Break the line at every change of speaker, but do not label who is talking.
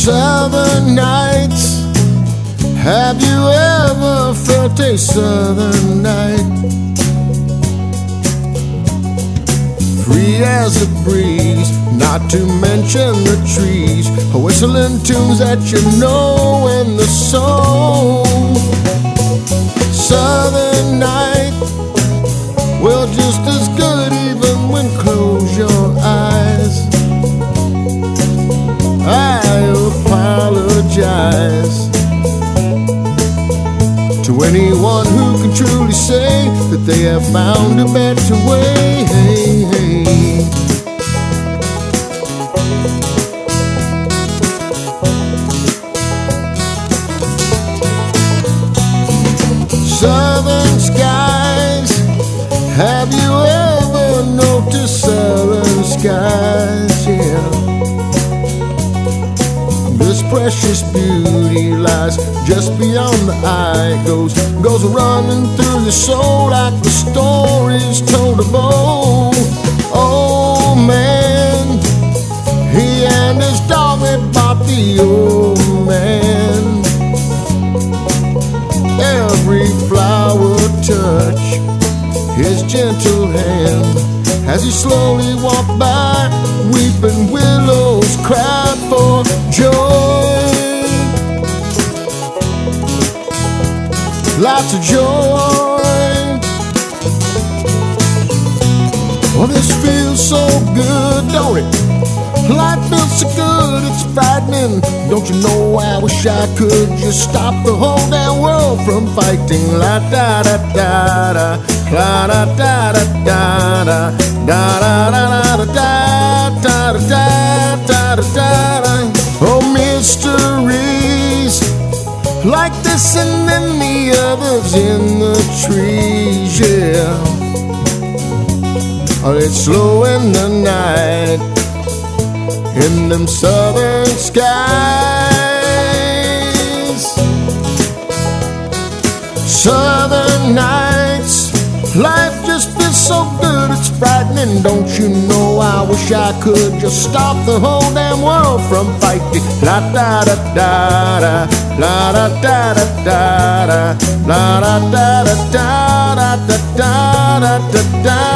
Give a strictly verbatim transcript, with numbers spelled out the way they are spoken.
Southern nights, have you ever felt a southern night? Free as a breeze, not to mention the trees, whistling tunes that you know in the soul. Southern night, well, just as good even when close your eyes. I apologize to anyone who can truly say that they have found a better way. Hey, hey. Southern skies, have you ever noticed southern skies? Yeah. This precious beauty lies just beyond the eye. Goes, goes running through the soul like the stories told of old. Oh man, he and his dog, they bought the old man. Every flower touch his gentle hand as he slowly walked by. Weeping willows cried for joy. Lots of joy. Well, this feels so good, don't it? Life feels so good, it's frightening. Don't you know I wish I could just stop the whole damn world from fighting. La da da da da, la da da da da da, da da da da da da da da da da. Oh, mysteries like this and then the others in the trees, yeah. Oh, it's slow in the night in them southern skies. Southern nights, life just feels so good, it's frightening. Don't you know I wish I could just stop the whole damn world from fighting. La da da da da, la da da da da da, la da da da da da da da da da.